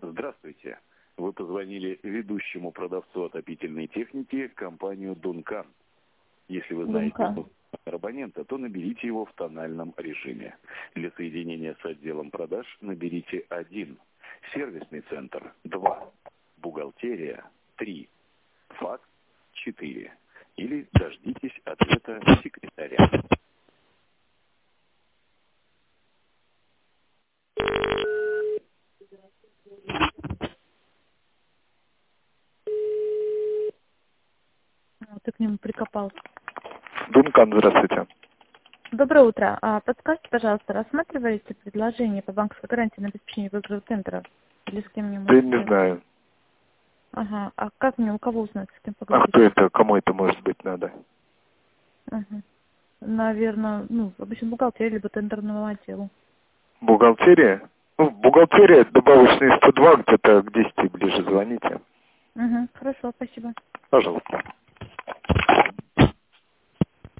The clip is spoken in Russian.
Здравствуйте. Вы позвонили ведущему продавцу отопительной техники компанию «Дункан». Если вы знаете номер абонента, то наберите его в тональном режиме. Для соединения с отделом продаж наберите 1. Сервисный центр 2. Бухгалтерия 3. Факс 4. Или дождитесь ответа секретаря. Ты к нему прикопался. Дункан, здравствуйте. Доброе утро. Подскажите, пожалуйста, рассматриваете предложение по банковской гарантии на обеспечение выигрыша центра? Или с кем-нибудь? Да не знаю. Ага. А как мне, у кого узнать, с кем А поговорить? кто это? Кому это может быть надо? Ага. Наверное, обычно бухгалтерия, либо тендерному отделу. Бухгалтерия? Ну, бухгалтерия, добавочные 102, где-то к 10 ближе звоните. Угу. Хорошо, спасибо. Пожалуйста.